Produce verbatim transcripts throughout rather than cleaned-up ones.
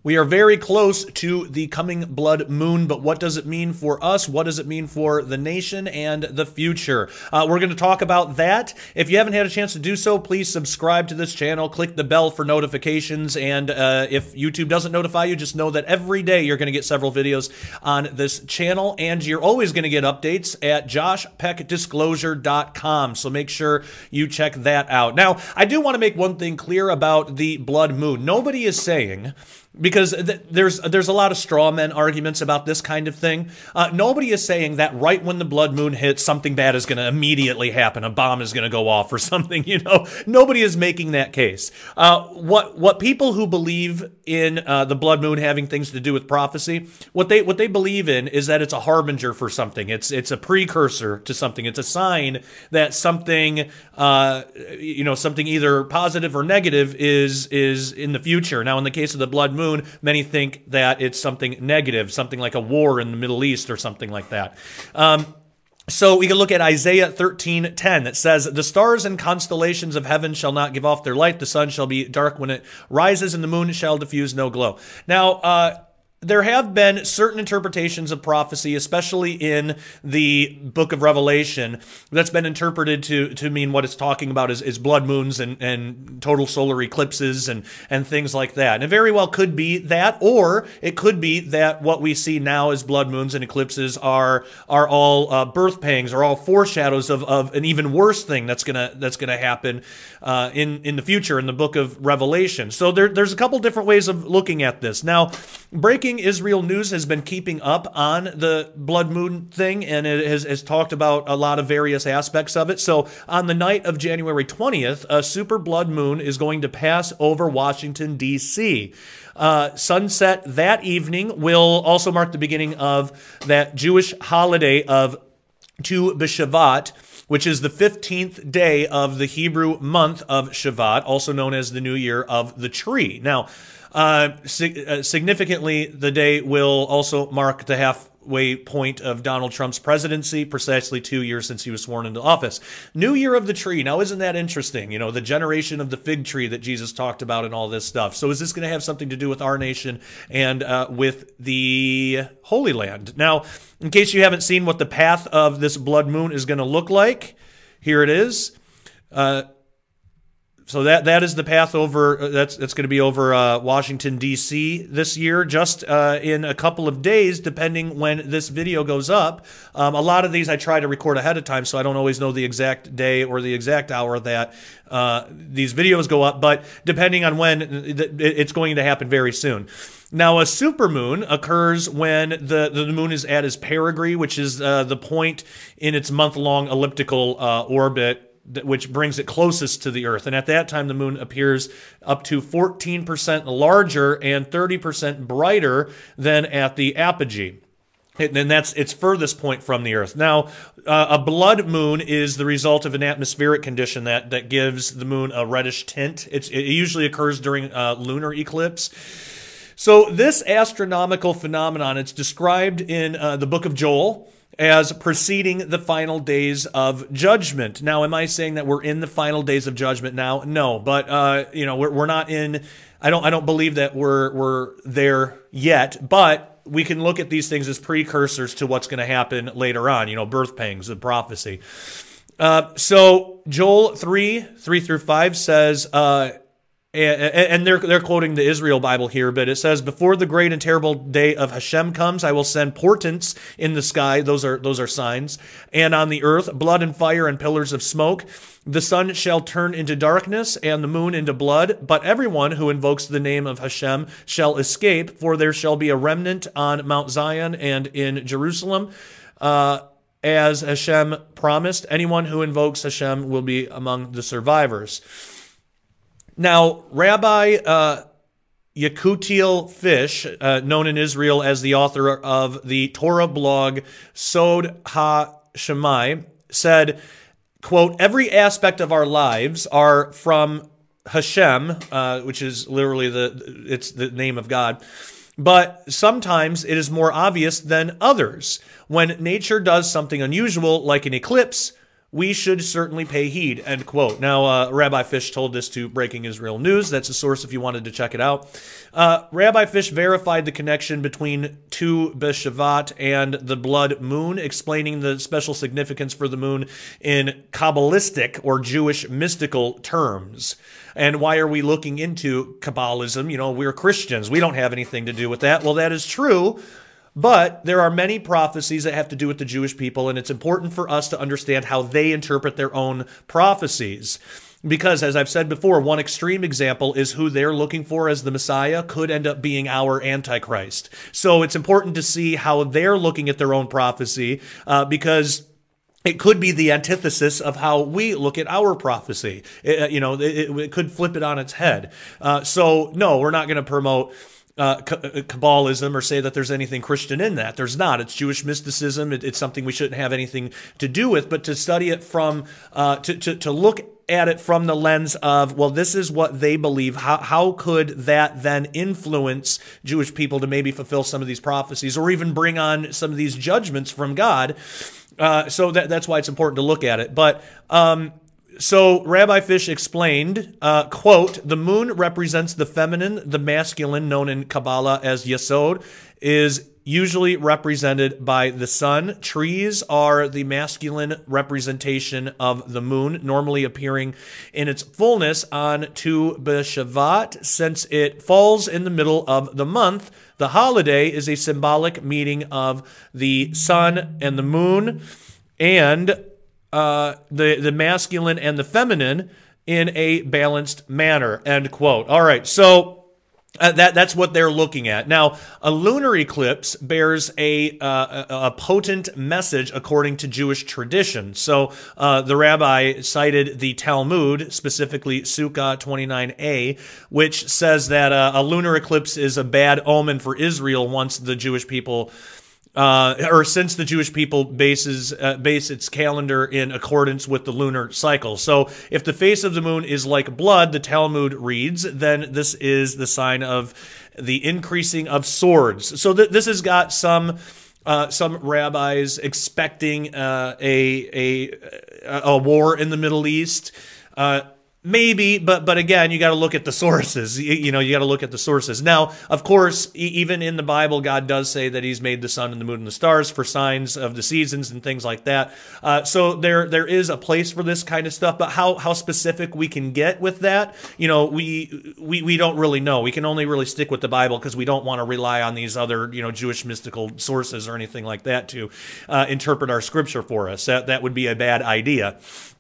We are very close to the coming blood moon, but what does it mean for us? What does it mean for the nation and the future? Uh, we're going to talk about that. If you haven't had a chance to do so, please subscribe to this channel, click the bell for notifications, and uh, if YouTube doesn't notify you, just know that every day you're going to get several videos on this channel, and you're always going to get updates at josh peck disclosure dot com, so make sure you check that out. Now, I do want to make one thing clear about the blood moon. Nobody is saying, because th there's there's a lot of straw man arguments about this kind of thing. Uh, nobody is saying that right when the blood moon hits, something bad is going to immediately happen. A bomb is going to go off or something. You know, nobody is making that case. Uh, what what people who believe in uh, the blood moon having things to do with prophecy, what they what they believe in is that it's a harbinger for something. It's it's a precursor to something. It's a sign that something uh, you know something either positive or negative is is in the future. Now, in the case of the blood moon, Moon, many think that it's something negative, something like a war in the Middle East or something like that. Um, So we can look at Isaiah thirteen ten that says, "The stars and constellations of heaven shall not give off their light. The sun shall be dark when it rises, and the moon shall diffuse no glow." Now, uh, there have been certain interpretations of prophecy, especially in the book of Revelation, that's been interpreted to to mean what it's talking about is, is blood moons and, and total solar eclipses and, and things like that. And it very well could be that, or it could be that what we see now as blood moons and eclipses are are all uh, birth pangs, or all foreshadows of, of an even worse thing that's gonna that's gonna happen uh, in in the future in the book of Revelation. So there, there's a couple different ways of looking at this. Now, breaking Israel News has been keeping up on the blood moon thing, and it has, has talked about a lot of various aspects of it. So on the night of January twentieth, a super blood moon is going to pass over Washington, D C Uh, sunset that evening will also mark the beginning of that Jewish holiday of Tu B'Shavat, which is the fifteenth day of the Hebrew month of Shavat, also known as the New Year of the Tree. Now, Uh, sig uh, significantly, the day will also mark the halfway point of Donald Trump's presidency, precisely two years since he was sworn into office. New Year of the Tree. Now, isn't that interesting? You know, the generation of the fig tree that Jesus talked about and all this stuff. So is this going to have something to do with our nation and uh, with the Holy Land? Now, in case you haven't seen what the path of this blood moon is going to look like, here it is. Uh, So that that is the path over. That's that's going to be over uh, Washington D C this year, just uh, in a couple of days, depending when this video goes up. Um, a lot of these I try to record ahead of time, so I don't always know the exact day or the exact hour that uh, these videos go up. But depending on when, it's going to happen very soon. Now, a supermoon occurs when the, the moon is at its perigee, which is uh, the point in its month-long elliptical uh, orbit, which brings it closest to the Earth. And at that time, the moon appears up to fourteen percent larger and thirty percent brighter than at the apogee. And that's its furthest point from the Earth. Now, uh, a blood moon is the result of an atmospheric condition that, that gives the moon a reddish tint. It's, it usually occurs during uh, lunar eclipse. So this astronomical phenomenon, it's described in uh, the book of Joel as preceding the final days of judgment. Now, am I saying that we're in the final days of judgment now? No, but uh, you know, we're, we're not in. I don't. I don't believe that we're we're there yet. But we can look at these things as precursors to what's going to happen later on. You know, birth pangs, the prophecy. Uh, so Joel three three through five says. Uh, And they're they're quoting the Israel Bible here, but it says, "Before the great and terrible day of Hashem comes, I will send portents in the sky." Those are those are signs. "And on the earth, blood and fire and pillars of smoke. The sun shall turn into darkness and the moon into blood. But everyone who invokes the name of Hashem shall escape. For there shall be a remnant on Mount Zion and in Jerusalem, uh, as Hashem promised. Anyone who invokes Hashem will be among the survivors." Now, Rabbi uh, Yekutiel Fish, uh, known in Israel as the author of the Torah blog Sod HaShemai, said, quote, "Every aspect of our lives are from Hashem," uh, which is literally the it's the name of God, "but sometimes it is more obvious than others. When nature does something unusual, like an eclipse, we should certainly pay heed, end quote. Now, uh, Rabbi Fish told this to Breaking Israel News. That's a source if you wanted to check it out. Uh, Rabbi Fish verified the connection between Tu B'Shavat and the blood moon, explaining the special significance for the moon in Kabbalistic or Jewish mystical terms. And why are we looking into Kabbalism? You know, we're Christians. We don't have anything to do with that. Well, that is true. But there are many prophecies that have to do with the Jewish people, and it's important for us to understand how they interpret their own prophecies. Because, as I've said before, one extreme example is who they're looking for as the Messiah could end up being our Antichrist. So it's important to see how they're looking at their own prophecy, uh, because it could be the antithesis of how we look at our prophecy. It, you know, it, it could flip it on its head. Uh, so, no, we're not going to promote Uh, Kabbalism or say that there's anything Christian in that. There's not. It's Jewish mysticism. It, it's something we shouldn't have anything to do with, but to study it from, uh, to, to, to look at it from the lens of, well, this is what they believe. How, how could that then influence Jewish people to maybe fulfill some of these prophecies or even bring on some of these judgments from God? Uh, so that, that's why it's important to look at it. But, um, So Rabbi Fish explained, uh, quote, the moon represents the feminine, the masculine, known in Kabbalah as Yesod, is usually represented by the sun. Trees are the masculine representation of the moon, normally appearing in its fullness on Tu B'Shavat. Since it falls in the middle of the month, the holiday is a symbolic meeting of the sun and the moon, and Uh, the, the masculine and the feminine in a balanced manner, end quote. All right, so uh, that that's what they're looking at. Now, a lunar eclipse bears a, uh, a potent message according to Jewish tradition. So uh, the rabbi cited the Talmud, specifically Sukkah twenty-nine a, which says that uh, a lunar eclipse is a bad omen for Israel once the Jewish people Uh, or since the Jewish people bases uh, base its calendar in accordance with the lunar cycle. So if the face of the moon is like blood, the Talmud reads, then this is the sign of the increasing of swords. So th- this has got some uh, some rabbis expecting uh, a a a war in the Middle East. Uh, Maybe, but but again, you got to look at the sources. You, you know, you got to look at the sources. Now, of course, e- even in the Bible, God does say that He's made the sun and the moon and the stars for signs of the seasons and things like that. Uh, so there there is a place for this kind of stuff. But how how specific we can get with that, you know, we we we don't really know. We can only really stick with the Bible because we don't want to rely on these other, you know, Jewish mystical sources or anything like that to uh, interpret our scripture for us. That that would be a bad idea.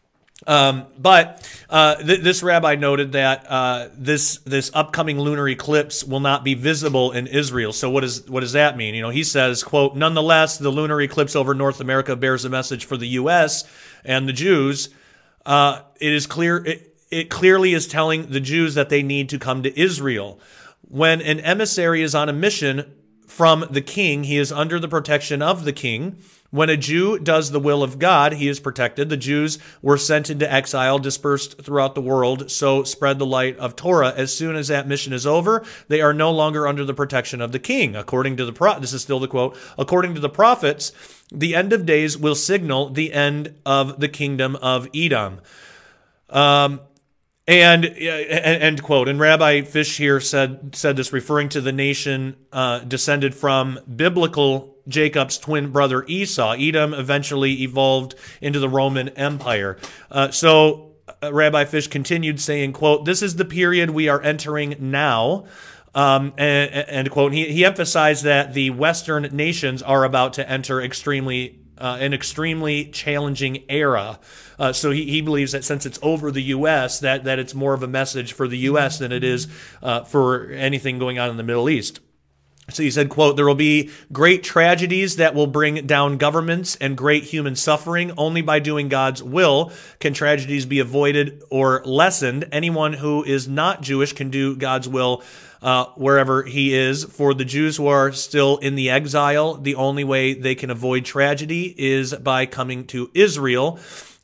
Um, but uh, th- this rabbi noted that uh, this this upcoming lunar eclipse will not be visible in Israel. So what does what does that mean? You know, he says, quote, nonetheless, the lunar eclipse over North America bears a message for the U S and the Jews. Uh, it is clear it, it clearly is telling the Jews that they need to come to Israel. When an emissary is on a mission from the king, he is under the protection of the king. When a Jew does the will of God, he is protected. The Jews were sent into exile, dispersed throughout the world, so spread the light of Torah. As soon as that mission is over, they are no longer under the protection of the king. According to the pro- this is still the quote, according to the prophets, the end of days will signal the end of the kingdom of Edom. Um, And uh, end quote. And Rabbi Fish here said said this, referring to the nation uh, descended from biblical Jacob's twin brother Esau. Edom eventually evolved into the Roman Empire. Uh, so uh, Rabbi Fish continued saying, quote, this is the period we are entering now. Um, and, end quote. He, he emphasized that the Western nations are about to enter extremely Uh, an extremely challenging era. Uh, so he, he believes that since it's over the U S, that, that it's more of a message for the U S than it is uh, for anything going on in the Middle East. So he said, quote, there will be great tragedies that will bring down governments and great human suffering. Only by doing God's will can tragedies be avoided or lessened. Anyone who is not Jewish can do God's will Uh, wherever he is. For the Jews who are still in the exile, the only way they can avoid tragedy is by coming to Israel.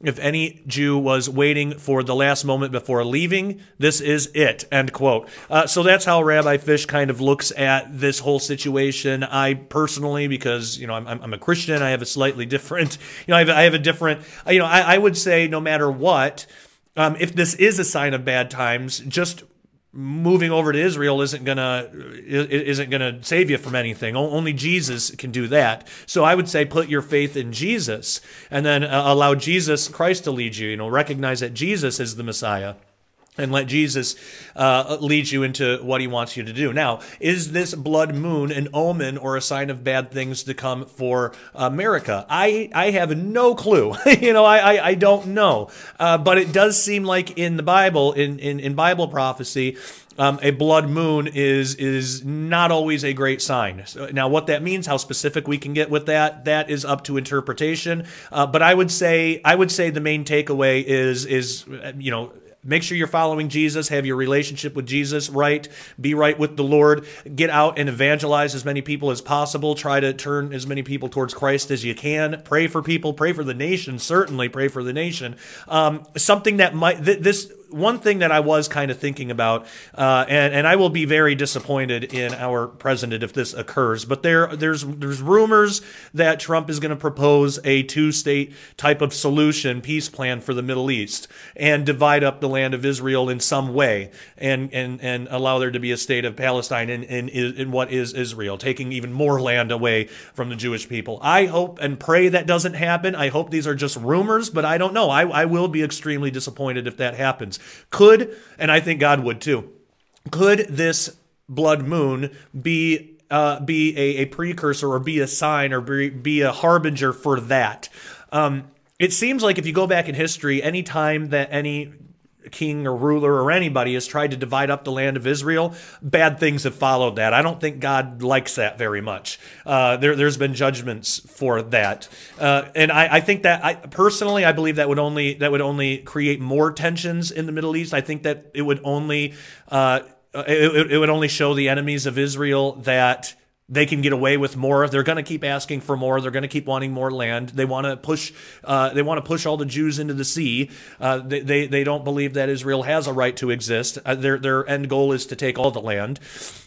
If any Jew was waiting for the last moment before leaving, this is it, end quote. Uh, so that's how Rabbi Fish kind of looks at this whole situation. I personally, because, you know, I'm, I'm a Christian, I have a slightly different, you know, I have, I have a different, you know, I, I would say no matter what, um, if this is a sign of bad times, just moving over to Israel isn't gonna isn't gonna save you from anything. Only Jesus can do that. So I would say put your faith in Jesus, and then uh, allow Jesus Christ to lead you. You know, recognize that Jesus is the Messiah, and let Jesus uh, lead you into what he wants you to do. Now, is this blood moon an omen or a sign of bad things to come for America? I, I have no clue. you know, I, I, I don't know. Uh, but it does seem like in the Bible, in, in, in Bible prophecy, Um, a blood moon is is not always a great sign. So, now, what that means, how specific we can get with that, that is up to interpretation. Uh, but I would say I would say the main takeaway is is you know. Make sure you're following Jesus, have your relationship with Jesus right, be right with the Lord, get out and evangelize as many people as possible, try to turn as many people towards Christ as you can, pray for people, pray for the nation, certainly pray for the nation. Um, something that might, th- this, one thing that I was kind of thinking about, uh, and, and I will be very disappointed in our president if this occurs, but there there's there's rumors that Trump is going to propose a two-state type of solution, peace plan for the Middle East, and divide up the land of Israel in some way, and and, and allow there to be a state of Palestine in, in, in what is Israel, taking even more land away from the Jewish people. I hope and pray that doesn't happen. I hope these are just rumors, but I don't know. I, I will be extremely disappointed if that happens. Could, and I think God would too, could this blood moon be uh, be a, a precursor or be a sign or be, be a harbinger for that? Um, it seems like if you go back in history, any time that any king or ruler or anybody has tried to divide up the land of Israel, bad things have followed that. I don't think God likes that very much. Uh, there, there's been judgments for that, uh, and I, I think that I personally I believe that would only that would only create more tensions in the Middle East. I think that it would only uh, it, it would only show the enemies of Israel that they can get away with more. They're going to keep asking for more. They're going to keep wanting more land. They want to push. Uh, they want to push all the Jews into the sea. Uh, they, they they don't believe that Israel has a right to exist. Uh, their their end goal is to take all the land.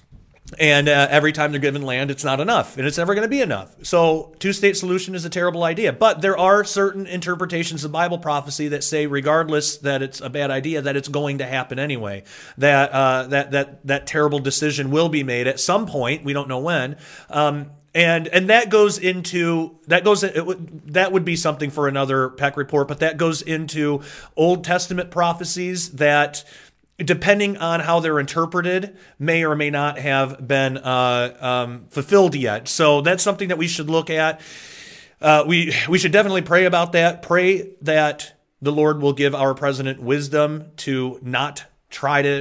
And uh, every time they're given land, it's not enough, and it's never going to be enough. So two-state solution is a terrible idea. But there are certain interpretations of Bible prophecy that say, regardless that it's a bad idea, that it's going to happen anyway. That uh, that that that terrible decision will be made at some point. We don't know when. Um, And and that goes into that goes it would, that would be something for another Peck Report. But that goes into Old Testament prophecies that, depending on how they're interpreted, may or may not have been uh, um, fulfilled yet. So that's something that we should look at. Uh, we we should definitely pray about that. Pray that the Lord will give our president wisdom to not try to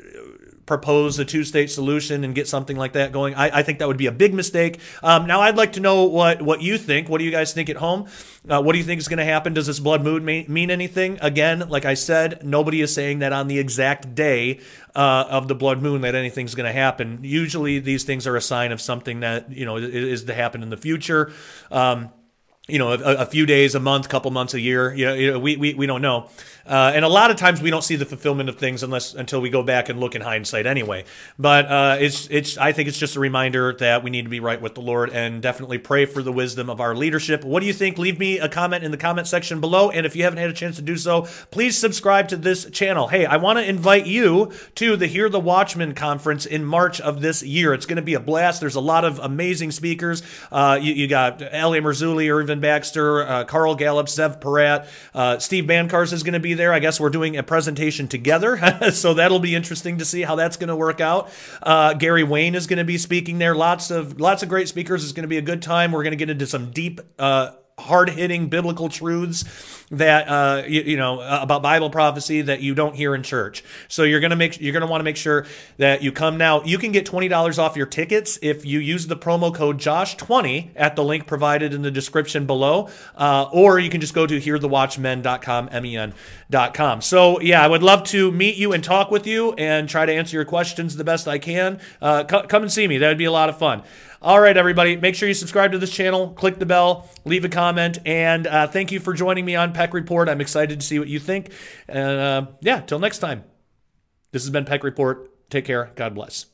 propose a two-state solution and get something like that going. I, I think that would be a big mistake. Um, now, I'd like to know what, what you think. What do you guys think at home? Uh, what do you think is going to happen? Does this blood moon mean, mean anything? Again, like I said, nobody is saying that on the exact day uh, of the blood moon that anything's going to happen. Usually, these things are a sign of something that, you know, is, is to happen in the future. Um, you know, a, a few days, a month, couple months, a year. You know, you know we, we we don't know. Uh, and a lot of times we don't see the fulfillment of things unless until we go back and look in hindsight anyway. But uh, it's it's I think it's just a reminder that we need to be right with the Lord, and definitely pray for the wisdom of our leadership. What do you think? Leave me a comment in the comment section below. And if you haven't had a chance to do so, please subscribe to this channel. Hey, I want to invite you to the Hear the Watchman conference in March of this year. It's going to be a blast. There's a lot of amazing speakers. Uh, you, you got L A Marzulli, Irvin Baxter, uh, Carl Gallup, Zev Parat, uh, Steve Bancars is going to be there. I guess we're doing a presentation together, so that'll be interesting to see how that's going to work out. Uh, Gary Wayne is going to be speaking there. Lots of lots of great speakers. It's going to be a good time. We're going to get into some deep, uh, hard-hitting biblical truths that uh, you, you know about Bible prophecy that you don't hear in church. So you're gonna make you're gonna want to make sure that you come now. You can get twenty dollars off your tickets if you use the promo code Josh twenty at the link provided in the description below, uh, or you can just go to hear the watchmen dot com, M E N dot com. So yeah, I would love to meet you and talk with you and try to answer your questions the best I can. Uh, co- come and see me. That would be a lot of fun. All right, everybody, make sure you subscribe to this channel, click the bell, leave a comment, and uh, thank you for joining me on Peck Report. I'm excited to see what you think. And uh, yeah, till next time. This has been Peck Report. Take care. God bless.